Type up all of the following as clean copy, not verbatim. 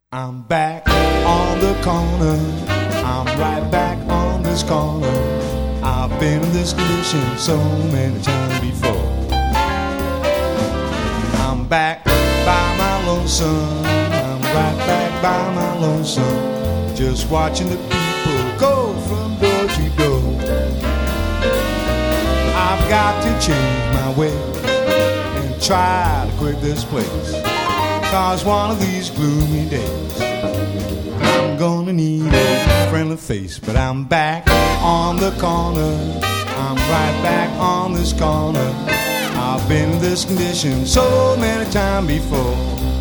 I'm back on the corner. I'm right back on this corner. I've been in this condition so many times before. I'm back by my lonesome. I'm right back by my lonesome. Just watching the people go from door to door. I've got to change my ways and try to quit this place. 'Cause one of these gloomy days I'm gonna need a friendly face. But I'm back on the corner. I'm right back on this corner. I've been in this condition so many times before.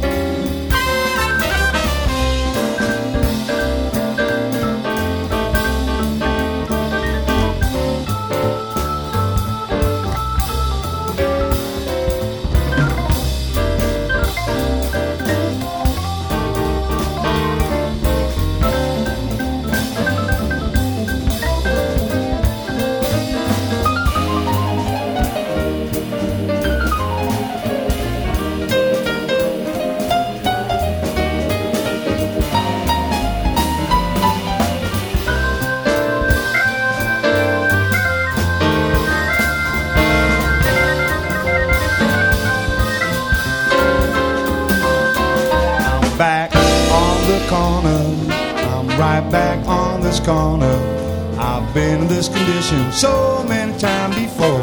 Back on the corner, I'm right back on this corner. I've been in this condition so many times before.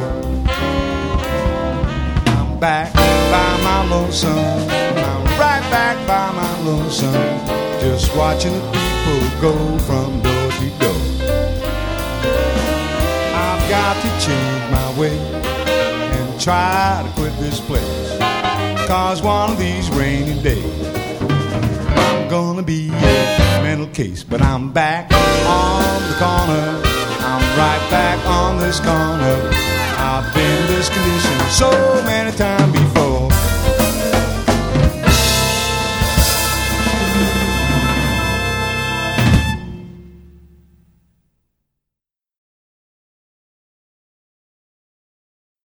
I'm back by my lonesome. I'm right back by my lonesome. Just watching the people go from door to door. I've got to change my way and try to quit this place. 'Cause one of these rainy days I'm gonna be a mental case. But I'm back on the corner. I'm right back on this corner. I've been in this condition so many times before.